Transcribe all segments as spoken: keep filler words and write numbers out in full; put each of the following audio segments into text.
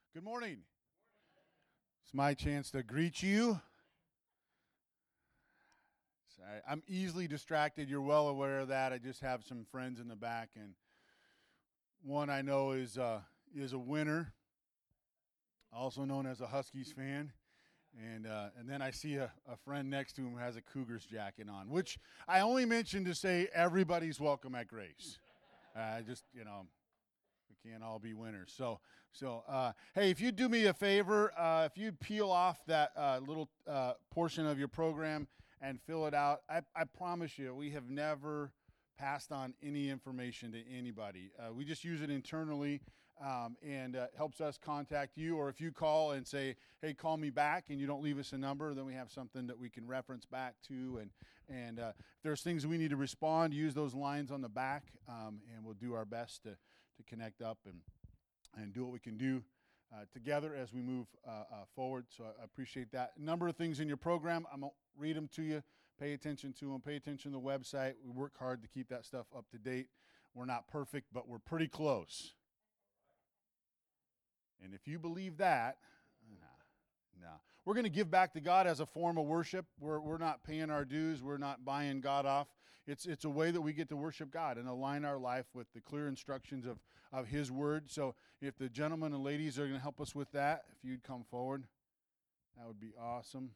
Good morning. It's my chance to greet you. Sorry, I'm easily distracted. You're well aware of that. I just have some friends in the back, and one I know is uh, is a winner, also known as a Huskies fan. And uh, and then I see a, a friend next to him who has a Cougars jacket on, which I only mentioned to say everybody's welcome at Grace. I uh, just, you know, we can't all be winners. So, so uh, hey, if you do me a favor, uh, if you peel off that uh, little uh, portion of your program and fill it out, I, I promise you, we have never passed on any information to anybody. Uh, we just use it internally, um, and uh, helps us contact you. Or if you call and say, "Hey, call me back," and you don't leave us a number, then we have something that we can reference back to. And and uh, if there's things we need to respond, use those lines on the back, um, and we'll do our best to to connect up and and do what we can do uh, together as we move uh, uh, forward. So I appreciate that. A number of things in your program. I'm gonna read them to you. Pay attention to them. Pay attention to the website. We work hard to keep that stuff up to date. We're not perfect, but we're pretty close. And if you believe that, nah, nah. We're going to give back to God as a form of worship. We're we're not paying our dues. We're not buying God off. It's it's a way that we get to worship God and align our life with the clear instructions of, of His Word. So if the gentlemen and ladies are going to help us with that, if you'd come forward, that would be awesome.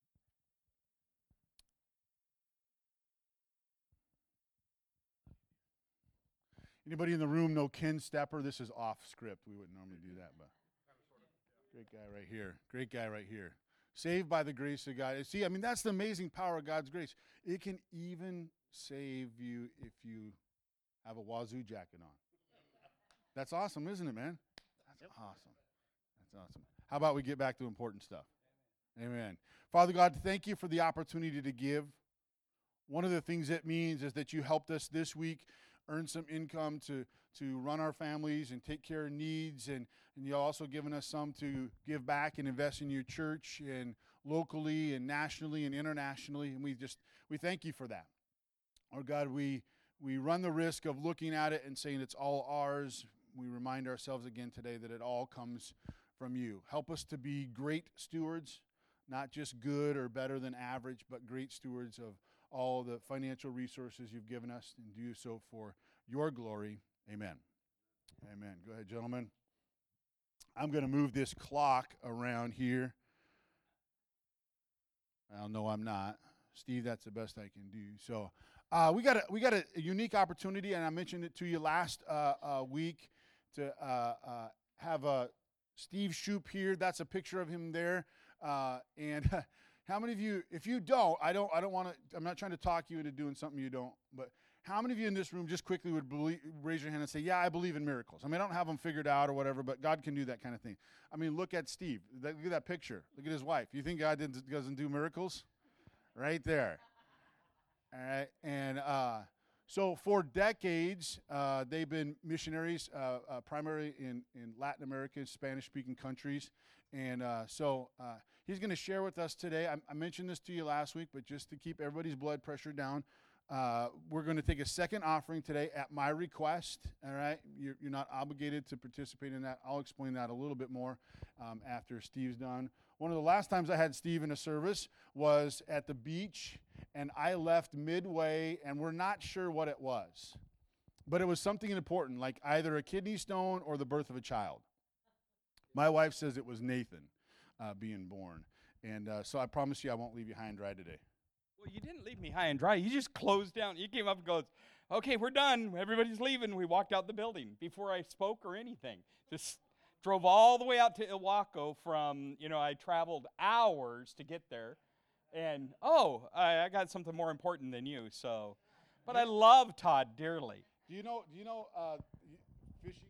Anybody in the room know Ken Stepper? This is off script. We wouldn't normally do that, but great guy right here. Great guy right here. Saved by the grace of God. See, I mean, that's the amazing power of God's grace. It can even save you if you have a Wazoo jacket on. That's awesome, isn't it, man? That's yep. awesome. That's awesome. How about we get back to important stuff? Amen. Father God, thank you for the opportunity to give. One of the things it means is that you helped us this week earn some income to, to run our families and take care of needs, and, and you've also given us some to give back and invest in your church and locally and nationally and internationally, and we just we thank you for that. Lord God, we we run the risk of looking at it and saying it's all ours. We remind ourselves again today that it all comes from you. Help us to be great stewards, not just good or better than average, but great stewards of all the financial resources you've given us, and do so for your glory. Amen. Amen. Go ahead, gentlemen. I'm going to move this clock around here. Well, no, I'm not. Steve, that's the best I can do. So uh, we got a we got a, a unique opportunity, and I mentioned it to you last uh, uh, week, to uh, uh, have a Steve Shoup here. That's a picture of him there, uh, and. How many of you, if you don't, I don't I don't want to, I'm not trying to talk you into doing something you don't, but how many of you in this room just quickly would believe, raise your hand and say, yeah, I believe in miracles? I mean, I don't have them figured out or whatever, but God can do that kind of thing. I mean, look at Steve. Look at that picture. Look at his wife. You think God didn't, doesn't do miracles? Right there. All right. And uh, so for decades, uh, they've been missionaries, uh, uh, primarily in, in Latin America, Spanish-speaking countries. And uh, so uh, he's going to share with us today. I, I mentioned this to you last week, but just to keep everybody's blood pressure down, uh, we're going to take a second offering today at my request. All right, you're, you're not obligated to participate in that. I'll explain that a little bit more um, after Steve's done. One of the last times I had Steve in a service was at the beach, and I left midway, and we're not sure what it was, but it was something important, like either a kidney stone or the birth of a child. My wife says it was Nathan uh, being born. And uh, so I promise you I won't leave you high and dry today. Well, you didn't leave me high and dry. You just closed down. You came up and goes, okay, we're done. Everybody's leaving. We walked out the building before I spoke or anything. Just drove all the way out to Ilwaco from, you know, I traveled hours to get there. And, oh, I, I got something more important than you, so. But I love Todd dearly. Do you know, do you know uh, fishing?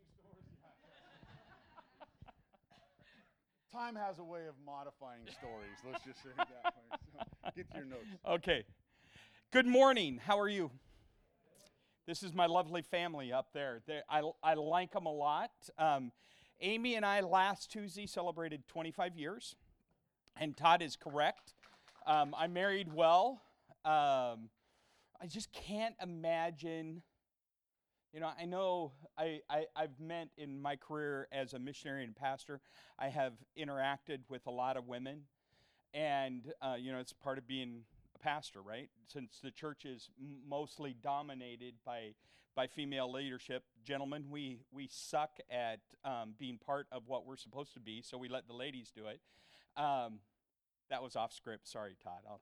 Time has a way of modifying stories. Let's just say it that way. So get to your notes. Okay. Good morning. How are you? This is my lovely family up there. I, I like them a lot. Um, Amy and I last Tuesday celebrated twenty-five years, and Todd is correct. Um, I married well. Um, I just can't imagine You know, I know I, I, I've meant in my career as a missionary and pastor, I have interacted with a lot of women. And, uh, you know, it's part of being a pastor, right? Since the church is m- mostly dominated by, by female leadership, gentlemen, we, we suck at um, being part of what we're supposed to be, so we let the ladies do it. Um, that was off script. Sorry, Todd. I'll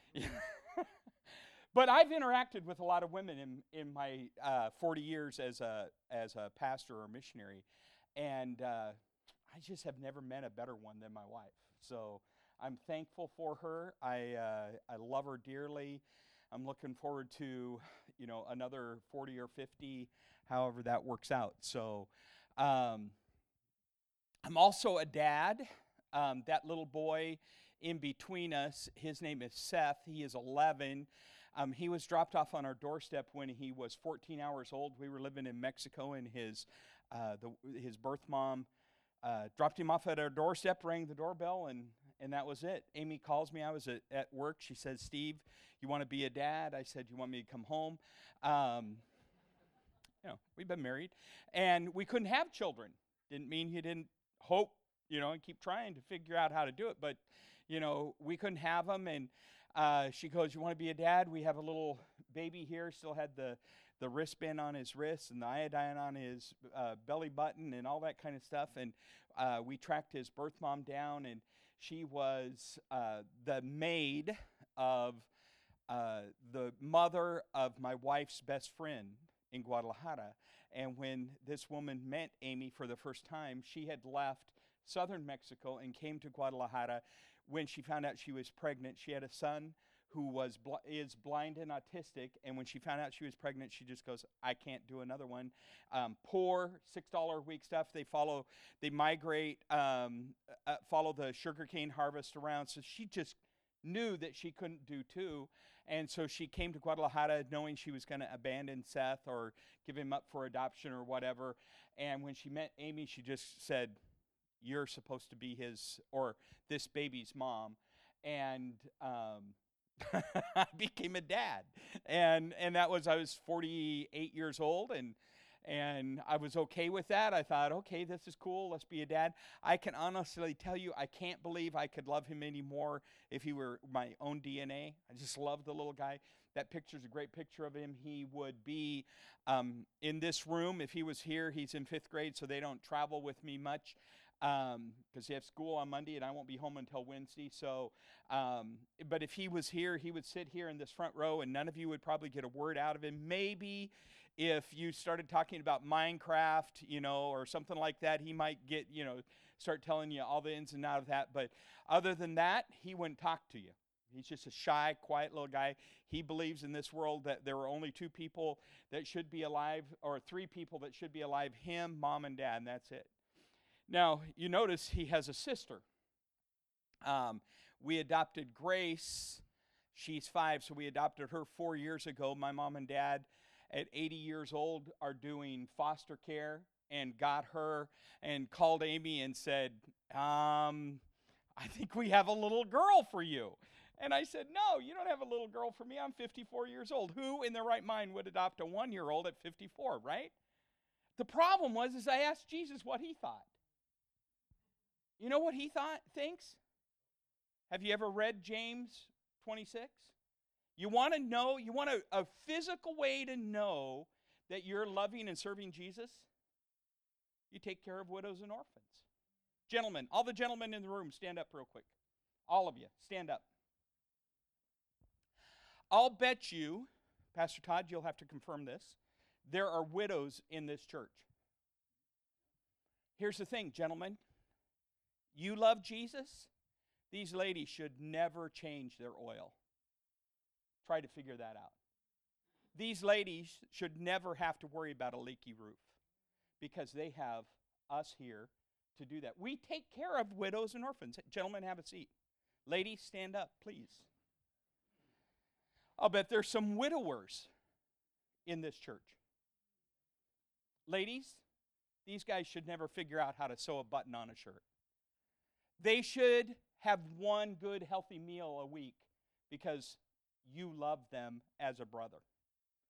But I've interacted with a lot of women in, in my uh, forty years as a, as a pastor or missionary, and uh, I just have never met a better one than my wife. So I'm thankful for her. I, uh, I love her dearly. I'm looking forward to, you know, another forty or fifty, however that works out. So um, I'm also a dad. Um, that little boy in between us, his name is Seth. He is eleven. Um, he was dropped off on our doorstep when he was fourteen hours old. We were living in Mexico, and his uh, the, his birth mom uh, dropped him off at our doorstep, rang the doorbell, and and that was it. Amy calls me. I was at, at work. She says, "Steve, you want to be a dad?" I said, "You want me to come home?" Um, you know, we've been married, and we couldn't have children. Didn't mean you didn't hope, you know, and keep trying to figure out how to do it, but you know, we couldn't have them, and uh, she goes, "You want to be a dad?" We have a little baby here, still had the, the wristband on his wrist and the iodine on his uh, belly button and all that kind of stuff, and uh, we tracked his birth mom down, and she was uh, the maid of uh, the mother of my wife's best friend in Guadalajara, and when this woman met Amy for the first time, she had left southern Mexico and came to Guadalajara. When she found out she was pregnant, she had a son who was bl- is blind and autistic, and when she found out she was pregnant, she just goes, "I can't do another one." Um, poor six dollar a week stuff. They follow, they migrate, um, uh, follow the sugarcane harvest around. So she just knew that she couldn't do two, and so she came to Guadalajara knowing she was going to abandon Seth or give him up for adoption or whatever. And when she met Amy, she just said, "You're supposed to be his or this baby's mom," and um, I became a dad, and and that was I was forty-eight years old, and and I was okay with that. I thought, okay, this is cool. Let's be a dad. I can honestly tell you, I can't believe I could love him anymore if he were my own D N A. I just love the little guy. That picture's a great picture of him. He would be um, in this room if he was here. He's in fifth grade, so they don't travel with me much because um, they have school on Monday and I won't be home until Wednesday. So, um, but if he was here, he would sit here in this front row and none of you would probably get a word out of him. Maybe if you started talking about Minecraft, you know, or something like that, he might get, you know, start telling you all the ins and outs of that. But other than that, he wouldn't talk to you. He's just a shy, quiet little guy. He believes in this world that there are only two people that should be alive, or three people that should be alive, him, mom, and dad, and that's it. Now, you notice he has a sister. Um, we adopted Grace. She's five, so we adopted her four years ago. My mom and dad, at eighty years old, are doing foster care and got her and called Amy and said, um, "I think we have a little girl for you." And I said, "No, you don't have a little girl for me. I'm fifty-four years old. Who in their right mind would adopt a one-year-old at fifty-four, right?" The problem was is I asked Jesus what he thought. You know what he thought thinks? Have you ever read James twenty-six? You want to know, you want a, a physical way to know that you're loving and serving Jesus? You take care of widows and orphans. Gentlemen, all the gentlemen in the room, stand up real quick. All of you, stand up. I'll bet you, Pastor Todd, you'll have to confirm this, there are widows in this church. Here's the thing, gentlemen. You love Jesus? These ladies should never change their oil. Try to figure that out. These ladies should never have to worry about a leaky roof because they have us here to do that. We take care of widows and orphans. Gentlemen, have a seat. Ladies, stand up, please. I'll bet there's some widowers in this church. Ladies, these guys should never figure out how to sew a button on a shirt. They should have one good, healthy meal a week because you love them as a brother.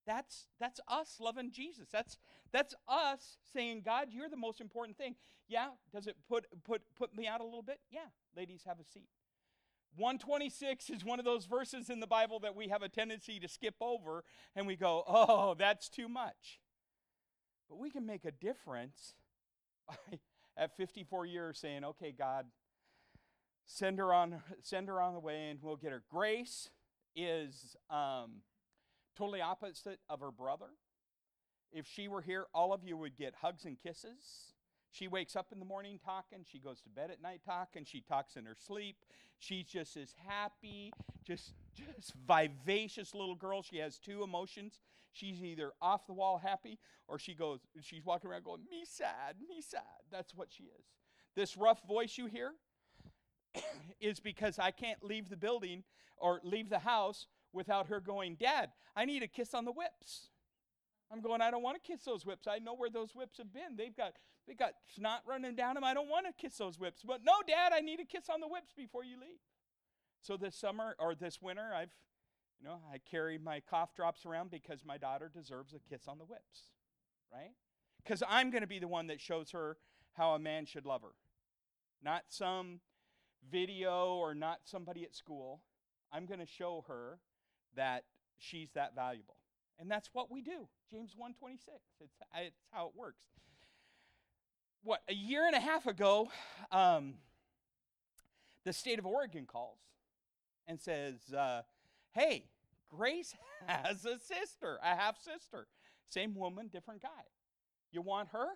That's that's us loving Jesus. That's that's us saying, God, you're the most important thing. Yeah, does it put put put me out a little bit? Yeah. Ladies, have a seat. one twenty-six is one of those verses in the Bible that we have a tendency to skip over and we go, "Oh, that's too much." But we can make a difference at fifty-four years saying, "Okay, God, send her on send her on the way and we'll get her." Grace is um totally opposite of her brother. If she were here, all of you would get hugs and kisses. She wakes up in the morning talking. She goes to bed at night talking. She talks in her sleep. She's just as happy, just, just vivacious little girl. She has two emotions. She's either off the wall happy or she goes, she's walking around going, me sad, me sad. That's what she is. This rough voice you hear is because I can't leave the building or leave the house without her going, Dad, I need a kiss on the whips. I'm going, I don't want to kiss those whips. I know where those whips have been. They've got they got snot running down them. I don't want to kiss those whips. But no, Dad, I need a kiss on the whips before you leave. So this summer or this winter, I've, you know, I carry my cough drops around because my daughter deserves a kiss on the whips, right? Because I'm going to be the one that shows her how a man should love her. Not some video or not somebody at school. I'm going to show her that she's that valuable. And that's what we do. James one twenty-six. It's, it's how it works. What, a year and a half ago, um, the state of Oregon calls and says, uh, hey, Grace has a sister, a half-sister. Same woman, different guy. You want her?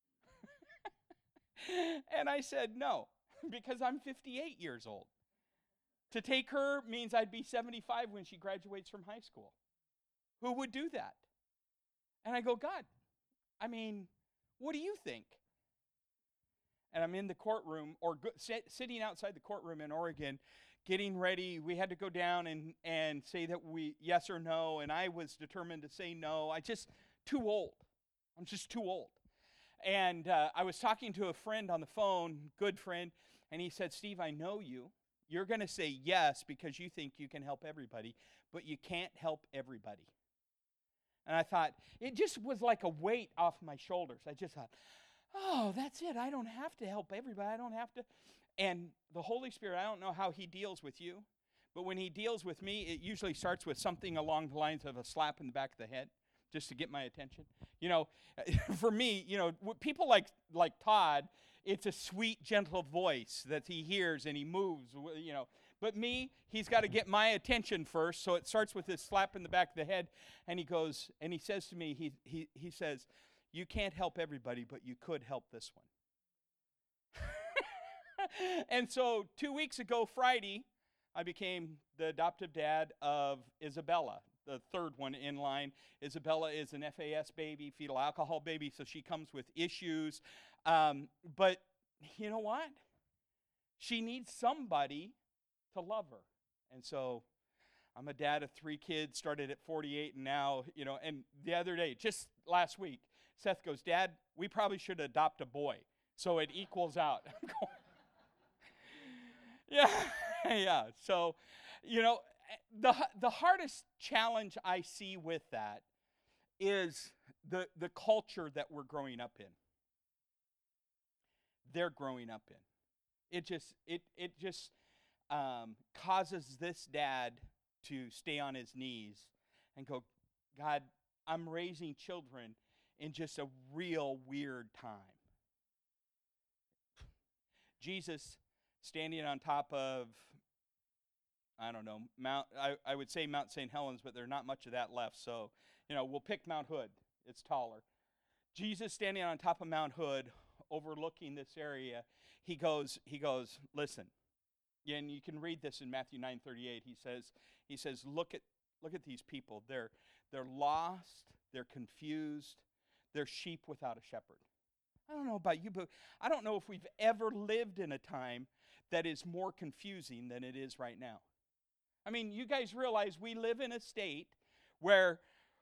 And I said, no, because I'm fifty-eight years old. To take her means I'd be seventy-five when she graduates from high school. Who would do that? And I go, God, I mean, what do you think? And I'm in the courtroom, or go, sit, sitting outside the courtroom in Oregon, getting ready. We had to go down and, and say that we, yes or no, and I was determined to say no. I just, too old. I'm just too old. And uh, I was talking to a friend on the phone, good friend, and he said, Steve, I know you. You're going to say yes because you think you can help everybody, but you can't help everybody. And I thought, it just was like a weight off my shoulders. I just thought, oh, that's it. I don't have to help everybody. I don't have to. And the Holy Spirit, I don't know how he deals with you, but when he deals with me, it usually starts with something along the lines of a slap in the back of the head just to get my attention. You know, for me, you know, people like like Todd, it's a sweet, gentle voice that he hears and he moves, you know. But me, he's got to get my attention first, so it starts with this slap in the back of the head, and he goes, and he says to me, he he he says, you can't help everybody, but you could help this one. And so two weeks ago, Friday, I became the adoptive dad of Isabella, the third one in line. Isabella is an F A S baby, fetal alcohol baby, so she comes with issues. Um, but you know what? She needs somebody to love her. And so I'm a dad of three kids, started at forty-eight, and now, you know, and the other day, just last week, Seth goes, Dad, we probably should adopt a boy so it equals out. I'm going, yeah, yeah. So, you know, the the hardest challenge I see with that is the the culture that we're growing up in. They're growing up in. It just it it just um, causes this dad to stay on his knees and go, God, I'm raising children in just a real weird time. Jesus standing on top of, I don't know, Mount, I, I would say Mount Saint Helens, but there's not much of that left. So, you know, we'll pick Mount Hood. It's taller. Jesus standing on top of Mount Hood, overlooking this area, he goes, he goes, listen, and you can read this in Matthew nine thirty-eight. He says, he says, look at look at these people. They're they're lost, they're confused, they're sheep without a shepherd. I don't know about you, but I don't know if we've ever lived in a time that is more confusing than it is right now. I mean, you guys realize we live in a state where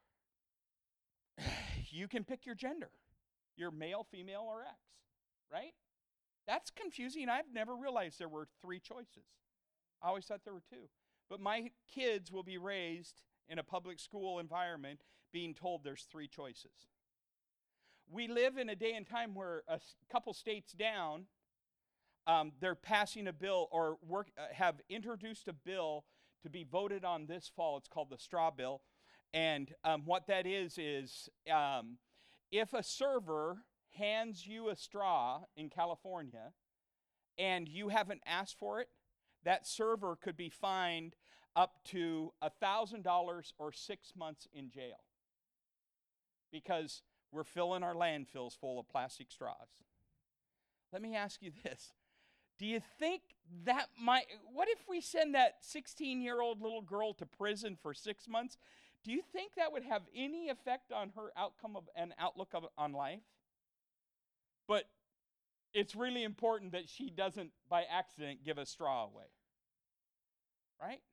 you can pick your gender. You're male, female, or X, right? That's confusing. I've never realized there were three choices. I always thought there were two. But my kids will be raised in a public school environment being told there's three choices. We live in a day and time where a s- couple states down, um, they're passing a bill or work uh, have introduced a bill to be voted on this fall. It's called the straw bill. And um, what that is is um, if a server hands you a straw in California and you haven't asked for it, that server could be fined up to one thousand dollars or six months in jail because we're filling our landfills full of plastic straws. Let me ask you this. Do you think that might, what if we send that sixteen-year-old little girl to prison for six months? Do you think that would have any effect on her outcome of and outlook of, on life? But it's really important that she doesn't, by accident, give a straw away. Right?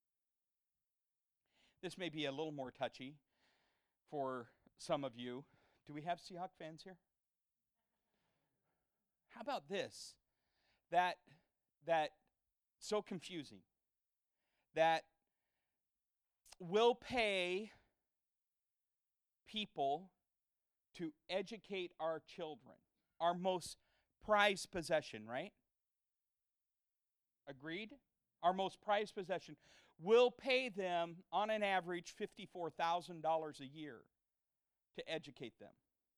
This may be a little more touchy for some of you. Do we have Seahawk fans here? How about this? That, that so confusing. That will pay people to educate our children, our most prized possession, right? Agreed? Our most prized possession will pay them on an average fifty-four thousand dollars a year to educate them.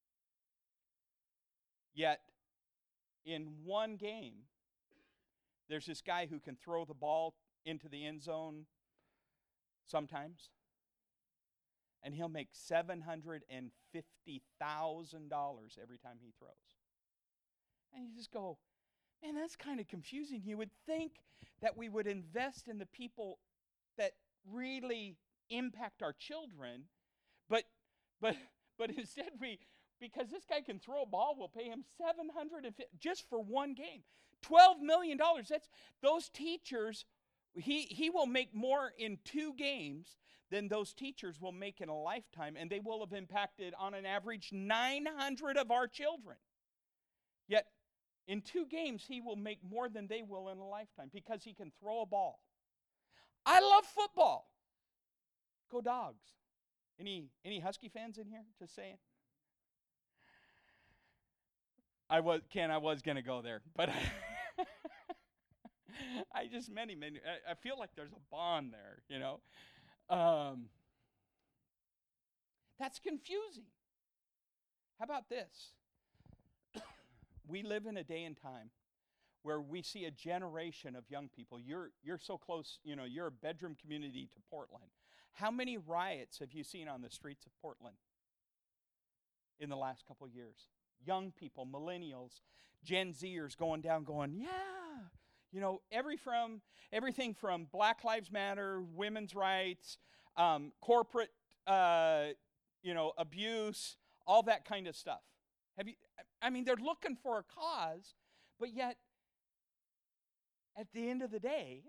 Yet, in one game, there's this guy who can throw the ball into the end zone sometimes, and he'll make seven hundred fifty thousand dollars every time he throws. And you just go, man, that's kind of confusing. You would think that we would invest in the people that really impact our children, but but but instead we, because this guy can throw a ball, we'll pay him seven hundred fifty just for one game. twelve million dollars. That's those teachers. He he will make more in two games than those teachers will make in a lifetime, and they will have impacted on an average nine hundred of our children. Yet in two games, he will make more than they will in a lifetime because he can throw a ball. I love football. Go Dogs. Any any Husky fans in here? Just saying. I was Ken, I was gonna go there, but I, I just many many. I, I feel like there's a bond there, you know. Um, that's confusing. How about this? We live in a day and time where we see a generation of young people. You're you're so close, you know, you're a bedroom community to Portland. How many riots have you seen on the streets of Portland in the last couple of years? Young people, millennials, Gen Zers going down going, yeah. You know, every from everything from Black Lives Matter, women's rights, um, corporate, uh, you know, abuse, all that kind of stuff. Have you? I mean, they're looking for a cause, but yet, at the end of the day,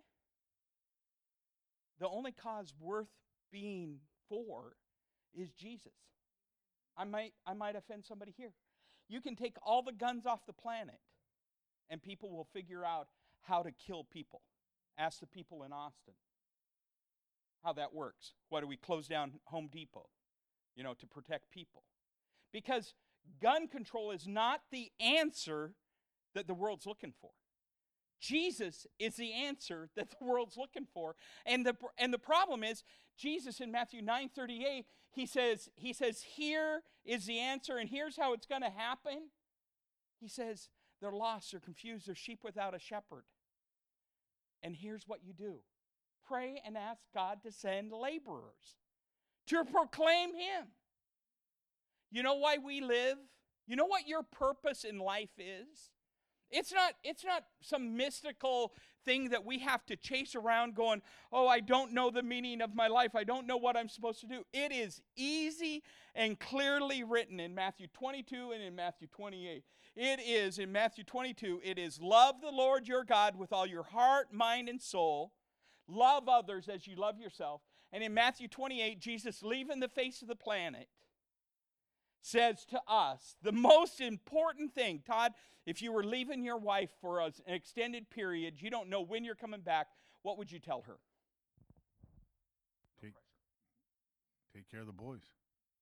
the only cause worth being for is Jesus. I might, I might offend somebody here. You can take all the guns off the planet, and people will figure out how to kill people. Ask the people in Austin how that works. Why do we close down Home Depot, you know, to protect people? Because gun control is not the answer that the world's looking for. Jesus is the answer that the world's looking for. And the and the problem is, Jesus in Matthew nine thirty-eight, he says, he says, here is the answer, and here's how it's going to happen. He says, they're lost, they're confused, they're sheep without a shepherd. And here's what you do. Pray and ask God to send laborers to proclaim him. You know why we live? You know what your purpose in life is? It's not, it's not some mystical thing that we have to chase around going, oh, I don't know the meaning of my life. I don't know what I'm supposed to do. It is easy and clearly written in Matthew twenty-two and in Matthew twenty-eight. It is, in Matthew twenty-two, it is love the Lord your God with all your heart, mind, and soul. Love others as you love yourself. And in Matthew twenty-eight, Jesus, leaving the face of the planet, says to us, the most important thing, Todd, if you were leaving your wife for an extended period, you don't know when you're coming back, what would you tell her? Take, take care of the boys.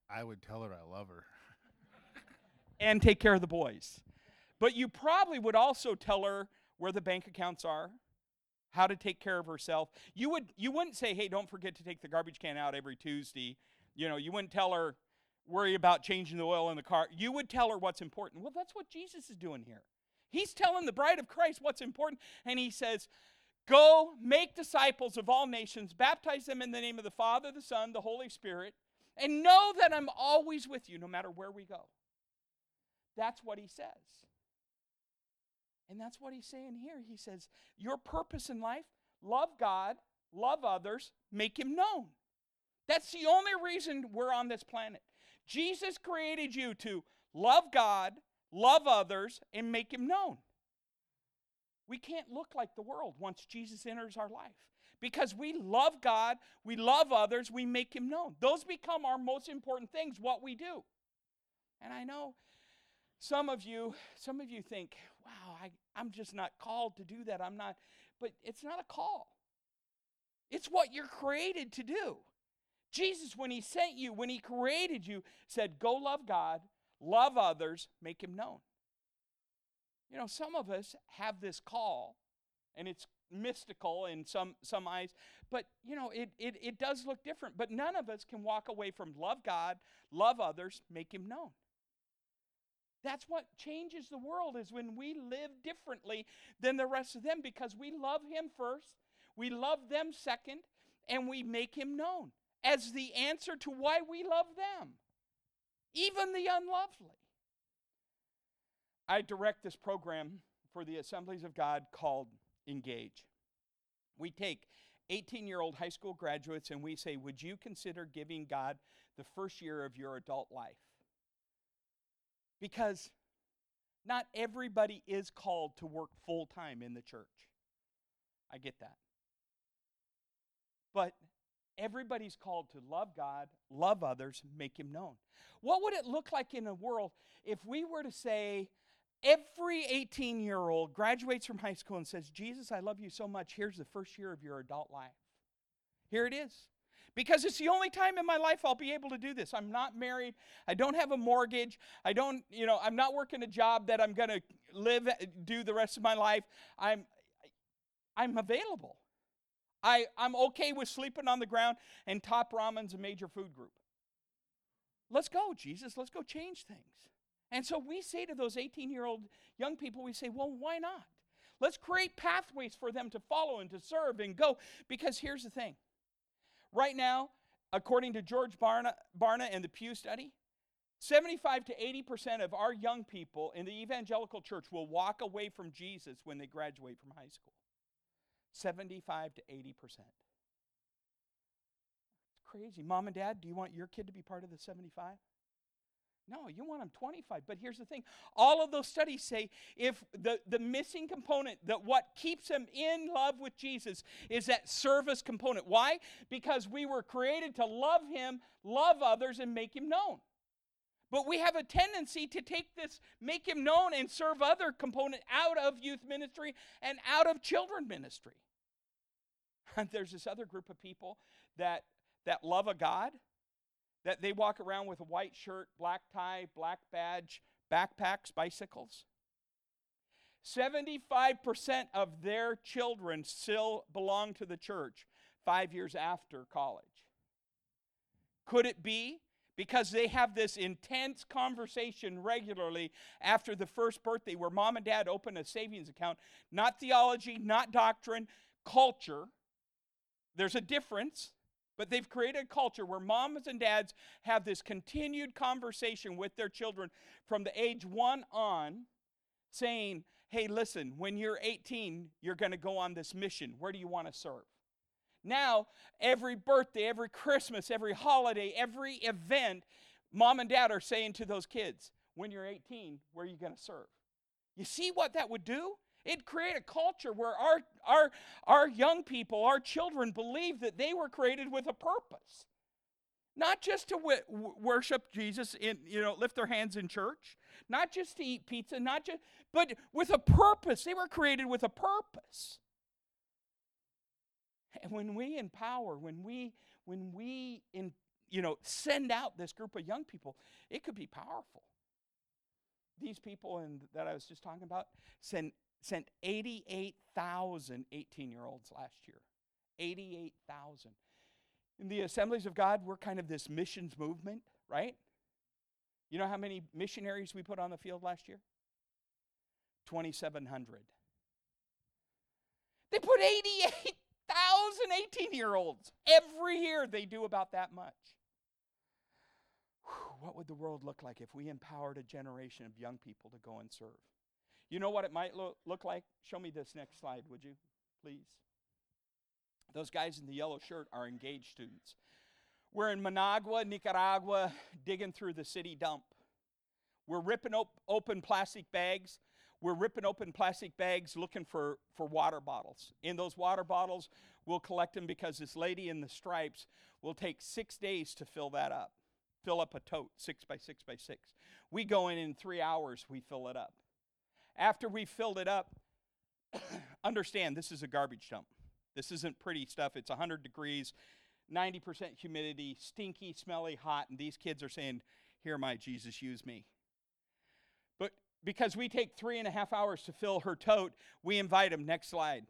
I would tell her I love her. And take care of the boys. But you probably would also tell her where the bank accounts are, how to take care of herself. You would you wouldn't say, hey, don't forget to take the garbage can out every Tuesday. You know, you wouldn't tell her, worry about changing the oil in the car. You would tell her what's important. Well, that's what Jesus is doing here. He's telling the bride of Christ what's important, and he says, go make disciples of all nations, baptize them in the name of the Father, the Son, the Holy Spirit, and know that I'm always with you no matter where we go. That's what he says. And that's what he's saying here. He says, your purpose in life, love God, love others, make him known. That's the only reason we're on this planet. Jesus created you to love God, love others, and make him known. We can't look like the world once Jesus enters our life. Because we love God, we love others, we make him known. Those become our most important things, what we do. And I know some of you, some of you think, wow, I, I'm just not called to do that. I'm not, but it's not a call. It's what you're created to do. Jesus, when he sent you, when he created you, said, go love God, love others, make him known. You know, some of us have this call, and it's mystical in some, some eyes, but, you know, it, it, it does look different. But none of us can walk away from love God, love others, make him known. That's what changes the world, is when we live differently than the rest of them, because we love him first, we love them second, and we make him known as the answer to why we love them, even the unlovely. I direct this program for the Assemblies of God called Engage. We take eighteen-year-old high school graduates and we say, would you consider giving God the first year of your adult life? Because not everybody is called to work full-time in the church. I get that. But everybody's called to love God, love others, make him known. What would it look like in a world if we were to say, every eighteen-year-old graduates from high school and says, Jesus, I love you so much. Here's the first year of your adult life. Here it is. Because it's the only time in my life I'll be able to do this. I'm not married. I don't have a mortgage. I don't, you know, I'm not working a job that I'm going to live, do the rest of my life. I'm, I'm available. I, I'm okay with sleeping on the ground, and Top Ramen's a major food group. Let's go, Jesus. Let's go change things. And so we say to those eighteen-year-old young people, we say, well, why not? Let's create pathways for them to follow and to serve and go. Because here's the thing. Right now, according to George Barna, Barna and the Pew study, seventy-five to eighty percent of our young people in the evangelical church will walk away from Jesus when they graduate from high school. seventy-five to eighty percent. It's crazy. Mom and Dad, do you want your kid to be part of the seventy-five? No, you want them twenty-five. But here's the thing. All of those studies say if the, the missing component, that what keeps them in love with Jesus is that service component. Why? Because we were created to love him, love others, and make him known. But we have a tendency to take this make him known and serve other component out of youth ministry and out of children ministry. And there's this other group of people that, that love a God, that they walk around with a white shirt, black tie, black badge, backpacks, bicycles. seventy-five percent of their children still belong to the church five years after college. Could it be because they have this intense conversation regularly after the first birthday where mom and dad open a savings account? Not theology, not doctrine, culture. There's a difference. But they've created a culture where moms and dads have this continued conversation with their children from the age one on, saying, hey, listen, when you're eighteen, you're going to go on this mission. Where do you want to serve? Now, every birthday, every Christmas, every holiday, every event, mom and dad are saying to those kids, when you're eighteen, where are you going to serve? You see what that would do? It'd create a culture where our, our, our young people, our children, believe that they were created with a purpose. Not just to w- worship Jesus, in, you know, lift their hands in church. Not just to eat pizza, not just, but with a purpose. They were created with a purpose. And when we empower, when we, when we in, you know, send out this group of young people, it could be powerful. These people in, that I was just talking about sent, sent eighty-eight thousand eighteen-year-olds last year. eighty-eight thousand. In the Assemblies of God, we're kind of this missions movement, right? You know how many missionaries we put on the field last year? twenty-seven hundred. They put eighty-eight thousand eighteen-year-olds. Every year they do about that much. Whew, what would the world look like if we empowered a generation of young people to go and serve? You know what it might lo- look like? Show me this next slide, would you, please? Those guys in the yellow shirt are engaged students. We're in Managua, Nicaragua, digging through the city dump. We're ripping op- open plastic bags. We're ripping open plastic bags looking for, for water bottles. In those water bottles, we'll collect them because this lady in the stripes will take six days to fill that up. Fill up a tote, six by six by six. We go in in three hours, we fill it up. After we filled it up, understand this is a garbage dump. This isn't pretty stuff. It's one hundred degrees, ninety percent humidity, stinky, smelly, hot, and these kids are saying, here, my Jesus, use me. But because we take three and a half hours to fill her tote, we invite them, next slide,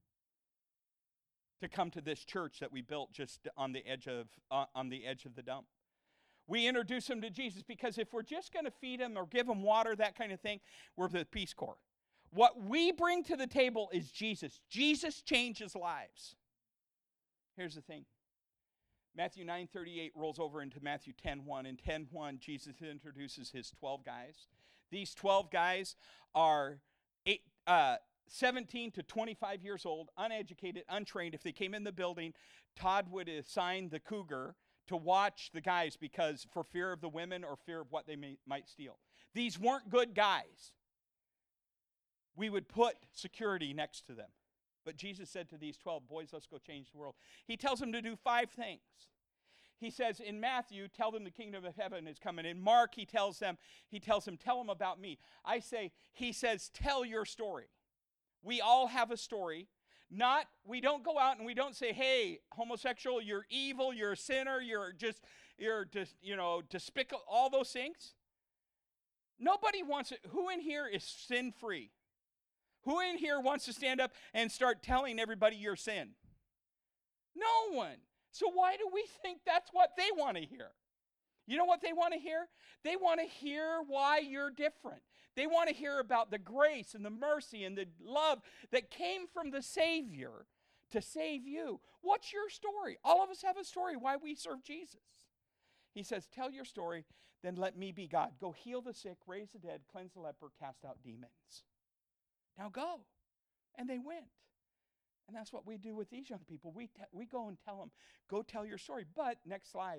to come to this church that we built just on the edge of, uh, on the edge of the dump. We introduce them to Jesus because if we're just going to feed them or give them water, that kind of thing, we're the Peace Corps. What we bring to the table is Jesus. Jesus changes lives. Here's the thing. Matthew nine thirty-eight rolls over into Matthew ten one. In ten one, Jesus introduces his twelve guys. These twelve guys are eight, uh, seventeen to twenty-five years old, uneducated, untrained. If they came in the building, Todd would assign the cougar to watch the guys because for fear of the women or fear of what they may, might steal. These weren't good guys. We would put security next to them. But Jesus said to these twelve, boys, let's go change the world. He tells them to do five things. He says in Matthew, tell them the kingdom of heaven is coming. In Mark, he tells them, he tells them, tell them about me. I say, he says, tell your story. We all have a story. Not, we don't go out and we don't say, hey, homosexual, you're evil, you're a sinner, you're just, you're just, you know, despicable, all those things. Nobody wants it. Who in here is sin-free? Who in here wants to stand up and start telling everybody your sin? No one. So why do we think that's what they want to hear? You know what they want to hear? They want to hear why you're different. They want to hear about the grace and the mercy and the love that came from the Savior to save you. What's your story? All of us have a story why we serve Jesus. He says, tell your story, then let me be God. Go heal the sick, raise the dead, cleanse the leper, cast out demons. Now go. And they went. And that's what we do with these young people. We, te- we go and tell them, go tell your story. But, next slide.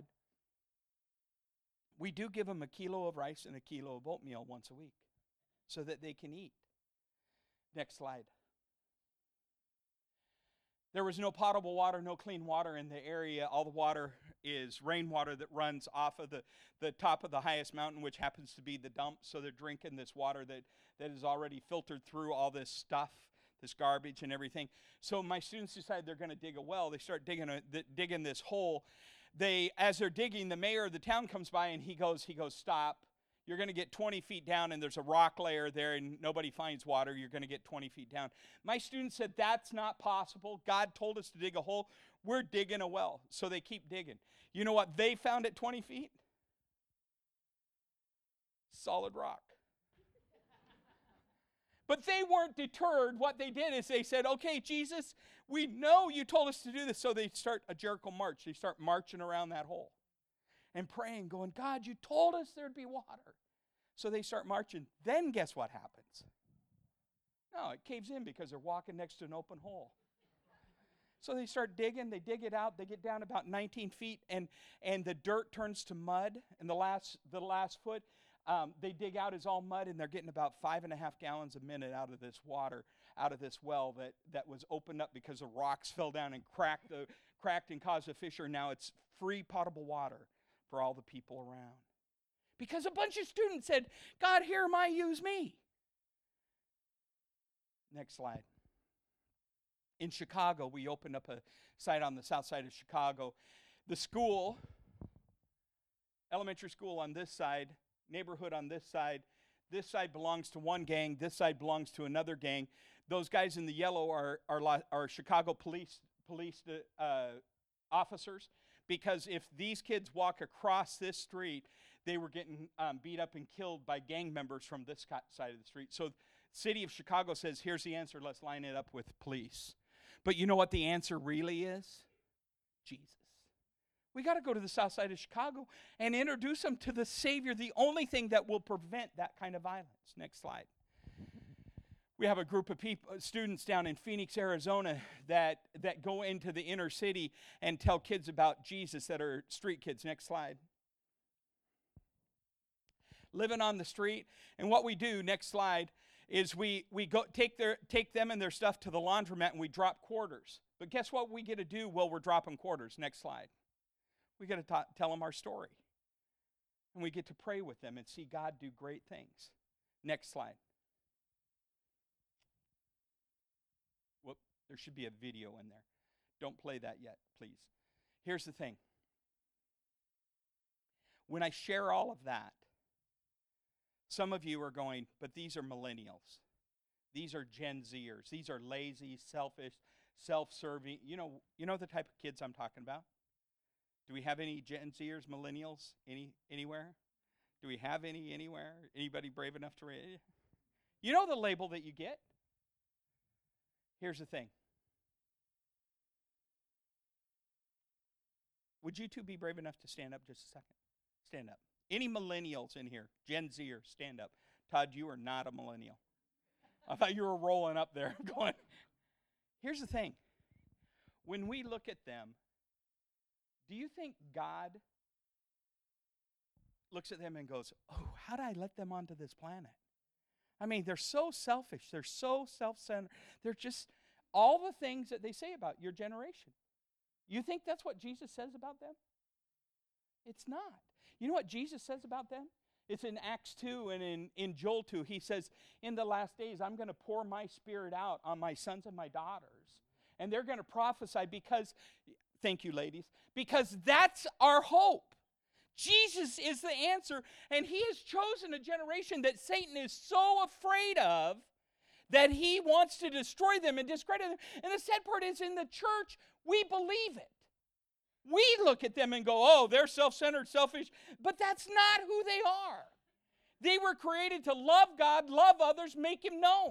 We do give them a kilo of rice and a kilo of oatmeal once a week so that they can eat. Next slide. There was no potable water, no clean water in the area. All the water is rainwater that runs off of the, the top of the highest mountain, which happens to be the dump. So they're drinking this water that, that is already filtered through all this stuff, this garbage and everything. So my students decide they're going to dig a well. They start digging a, th- digging this hole. They, as they're digging, the mayor of the town comes by and he goes, he goes, stop. You're going to get twenty feet down and there's a rock layer there and nobody finds water. You're going to get twenty feet down. My students said, that's not possible. God told us to dig a hole. We're digging a well. So they keep digging. You know what they found at twenty feet? Solid rock. But they weren't deterred. What they did is they said, okay, Jesus, we know you told us to do this. So they start a Jericho march. They start marching around that hole and praying, going, God, you told us there'd be water. So they start marching. Then guess what happens? No, it caves in because they're walking next to an open hole. So they start digging. They dig it out. They get down about nineteen feet, and, and the dirt turns to mud. And the last, the last foot, um, they dig out is all mud, and they're getting about five and a half gallons a minute out of this water, out of this well that, that was opened up because the rocks fell down and cracked, the, cracked and caused a fissure. Now it's free potable water for all the people around. Because a bunch of students said, God, here am I, use me. Next slide. In Chicago, we opened up a site on the south side of Chicago. The school elementary school on this side, neighborhood on this side. This side belongs to one gang. This side belongs to another gang. Those guys in the yellow are are, are Chicago police police uh, officers, because if these kids walk across this street, they were getting um, beat up and killed by gang members from this side of the street. So city of Chicago says, here's the answer. Let's line it up with police. But you know what the answer really is? Jesus. We got to go to the south side of Chicago and introduce them to the Savior, the only thing that will prevent that kind of violence. Next slide. We have a group of people, students down in Phoenix, Arizona, that, that go into the inner city and tell kids about Jesus that are street kids. Next slide. Living on the street. And what we do, next slide, is we, we go take their take them and their stuff to the laundromat and we drop quarters. But guess what we get to do while we're dropping quarters? Next slide. We got to ta- tell them our story. And we get to pray with them and see God do great things. Next slide. Whoop, there should be a video in there. Don't play that yet, please. Here's the thing. When I share all of that, some of you are going, but these are millennials. These are Gen Zers. These are lazy, selfish, self-serving. You know, you know the type of kids I'm talking about? Do we have any Gen Zers, millennials, any anywhere? Do we have any anywhere? Anybody brave enough to read? You know the label that you get? Here's the thing. Would you two be brave enough to stand up just a second? Stand up. Any millennials in here? Gen Zer, stand up. Todd, you are not a millennial. I thought you were rolling up there going. Here's the thing. When we look at them, do you think God looks at them and goes, oh, how did I let them onto this planet? I mean, they're so selfish. They're so self-centered. They're just all the things that they say about your generation. You think that's what Jesus says about them? It's not. You know what Jesus says about them? It's in Acts two and in, in Joel two. He says, in the last days, I'm going to pour my spirit out on my sons and my daughters. And they're going to prophesy because, thank you, ladies, because that's our hope. Jesus is the answer. And he has chosen a generation that Satan is so afraid of that he wants to destroy them and discredit them. And the sad part is, in the church, we believe it. We look at them and go, oh, they're self-centered, selfish. But that's not who they are. They were created to love God, love others, make him known.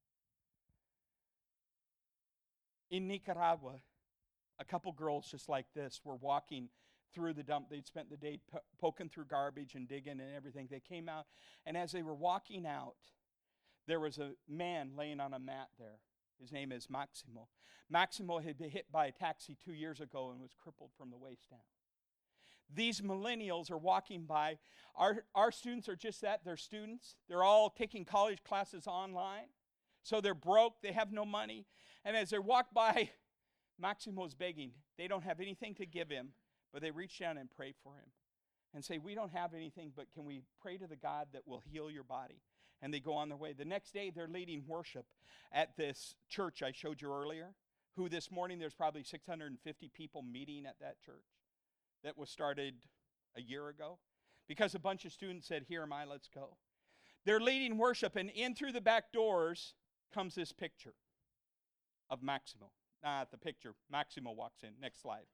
In Nicaragua, a couple girls just like this were walking through the dump. They'd spent the day po- poking through garbage and digging and everything. They came out, and as they were walking out, there was a man laying on a mat there. His name is Maximo. Maximo had been hit by a taxi two years ago and was crippled from the waist down. These millennials are walking by. Our, our students are just that. They're students. They're all taking college classes online. So they're broke. They have no money. And as they walk by, Maximo's begging. They don't have anything to give him, but they reach down and pray for him and say, we don't have anything, but can we pray to the God that will heal your body? And they go on their way. The next day, they're leading worship at this church I showed you earlier, who this morning there's probably six hundred fifty people meeting at that church that was started a year ago because a bunch of students said, here am I, let's go. They're leading worship, and in through the back doors comes this picture of Maximo. Not the picture. Maximo walks in. Next slide.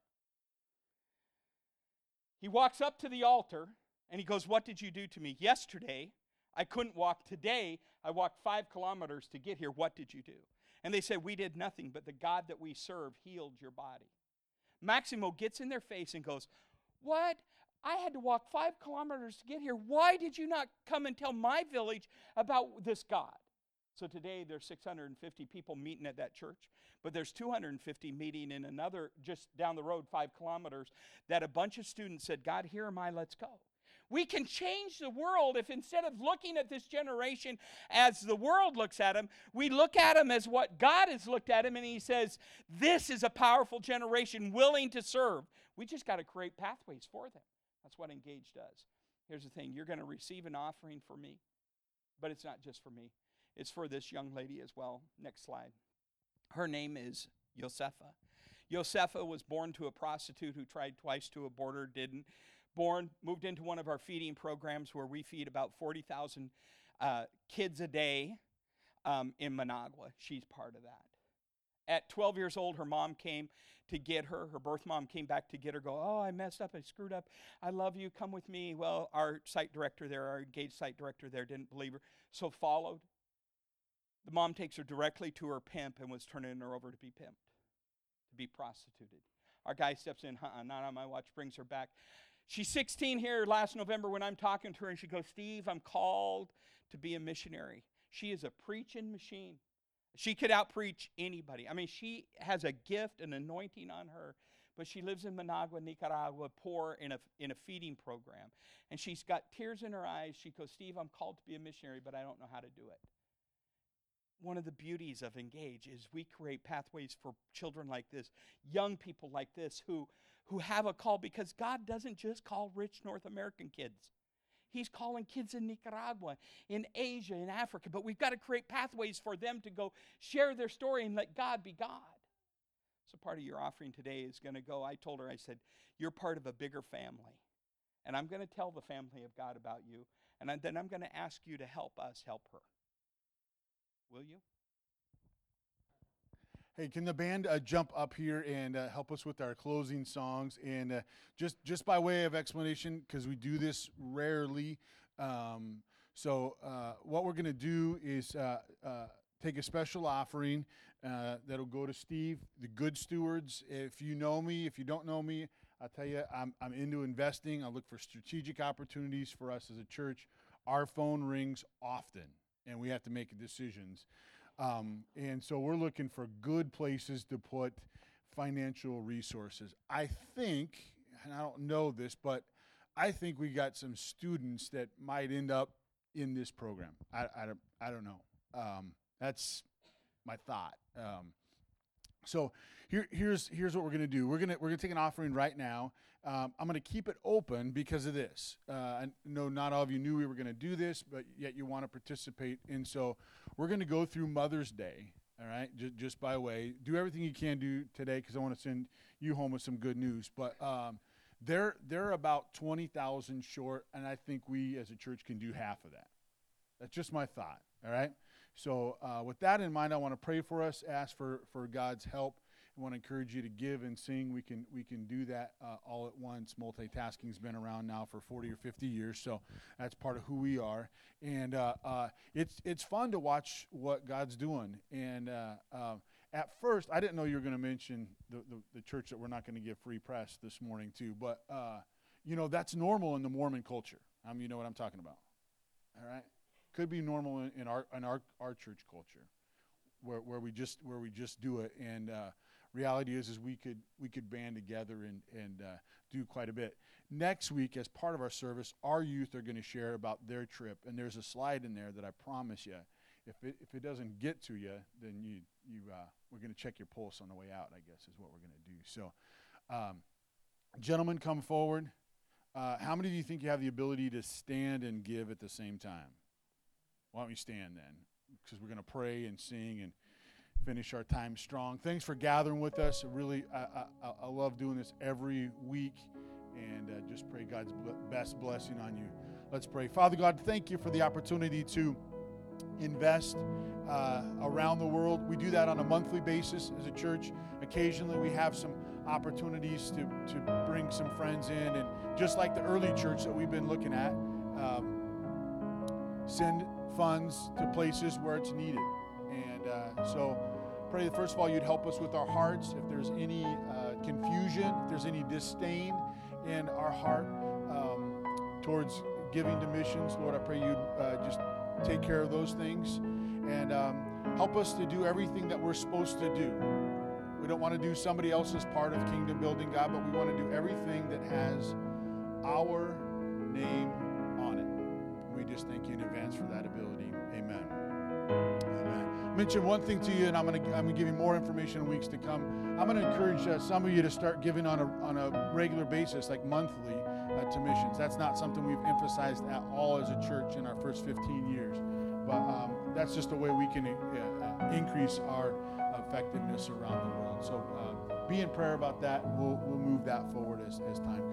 He walks up to the altar, and he goes, what did you do to me? Yesterday, I couldn't walk. Today, I walked five kilometers to get here. What did you do? And they said, we did nothing, but the God that we serve healed your body. Maximo gets in their face and goes, what? I had to walk five kilometers to get here. Why did you not come and tell my village about this God? So today, there's six hundred fifty people meeting at that church, but there's two hundred fifty meeting in another, just down the road, five kilometers, that a bunch of students said, God, here am I, let's go. We can change the world if instead of looking at this generation as the world looks at them, we look at them as what God has looked at them, and he says, this is a powerful generation willing to serve. We just got to create pathways for them. That's what Engage does. Here's the thing. You're going to receive an offering for me, but it's not just for me. It's for this young lady as well. Next slide. Her name is Josefa. Josefa was born to a prostitute who tried twice to abort her, didn't. born, moved into one of our feeding programs where we feed about forty thousand uh, kids a day um, in Managua. She's part of that. At twelve years old, her mom came to get her. Her birth mom came back to get her, go, oh, I messed up, I screwed up. I love you, come with me. Well, our site director there, our engaged site director there didn't believe her, so followed. The mom takes her directly to her pimp and was turning her over to be pimped, to be prostituted. Our guy steps in, uh-uh, not on my watch, brings her back. She's sixteen here last November when I'm talking to her, and she goes, Steve, I'm called to be a missionary. She is a preaching machine. She could out-preach anybody. I mean, she has a gift, an anointing on her, but she lives in Managua, Nicaragua, poor in a, in a feeding program. And she's got tears in her eyes. She goes, Steve, I'm called to be a missionary, but I don't know how to do it. One of the beauties of Engage is we create pathways for children like this, young people like this who, who have a call, because God doesn't just call rich North American kids. He's calling kids in Nicaragua, in Asia, in Africa. But we've got to create pathways for them to go share their story and let God be God. So part of your offering today is going to go, I told her, I said, you're part of a bigger family. And I'm going to tell the family of God about you. And I, then I'm going to ask you to help us help her. Will you? Hey, can the band uh, jump up here and uh, help us with our closing songs? And uh, just just by way of explanation, because we do this rarely, um, so uh, what we're going to do is uh, uh, take a special offering uh, that'll go to Steve, the good stewards. If you know me, if you don't know me, I'll tell you, I'm, I'm into investing. I look for strategic opportunities for us as a church. Our phone rings often, and we have to make decisions. Um, and so we're looking for good places to put financial resources. I think, and I don't know this, but I think we got some students that might end up in this program. I, I, don't, I don't know. Um, that's my thought. Um, so here, here's here's what we're gonna do. We're gonna we're gonna take an offering right now. Um, I'm gonna keep it open because of this. Uh, I know not all of you knew we were gonna do this, but yet you want to participate. And so we're gonna go through Mother's Day. All right, just just by way, do everything you can do today because I want to send you home with some good news. But um, they're they're about twenty thousand short, and I think we as a church can do half of that. That's just my thought. All right. So uh, with that in mind, I want to pray for us, ask for, for God's help. I want to encourage you to give and sing. We can we can do that uh, all at once. Multitasking has been around now for forty or fifty years, so that's part of who we are. And uh, uh, it's it's fun to watch what God's doing. And uh, uh, at first, I didn't know you were going to mention the, the, the church that we're not going to give free press this morning to. But, uh, you know, that's normal in the Mormon culture. I mean, you know what I'm talking about. All right? Could be normal in, in our in our, our church culture, where where we just where we just do it. And uh, reality is is we could we could band together and and uh, do quite a bit. Next week, as part of our service, our youth are going to share about their trip, and there's a slide in there that I promise you, if it if it doesn't get to you, then you you uh, we're going to check your pulse on the way out. I guess is what we're going to do. So, um, gentlemen, come forward. Uh, how many of you think you have the ability to stand and give at the same time? Why don't you stand then? Because we're going to pray and sing and finish our time strong. Thanks for gathering with us. Really, I, I, I love doing this every week, and uh, just pray God's best blessing on you. Let's pray. Father God, thank you for the opportunity to invest uh, around the world. We do that on a monthly basis as a church. Occasionally, we have some opportunities to, to bring some friends in, and just like the early church that we've been looking at, um, send funds to places where it's needed. And uh, so pray that first of all you'd help us with our hearts. If there's any uh, confusion, if there's any disdain in our heart um, towards giving to missions, Lord, I pray you'd uh, just take care of those things and um, help us to do everything that we're supposed to do. We don't want to do somebody else's part of kingdom building, God, but we want to do everything that has our name on it. We just thank you in advance for that ability. Amen. Amen. Mention one thing to you, and I'm going to I'm going to give you more information in weeks to come. I'm going to encourage uh, some of you to start giving on a on a regular basis, like monthly, uh, to missions. That's not something we've emphasized at all as a church in our first fifteen years, but um, that's just a way we can uh, increase our effectiveness around the world. So uh, be in prayer about that. We'll we'll move that forward as as time comes.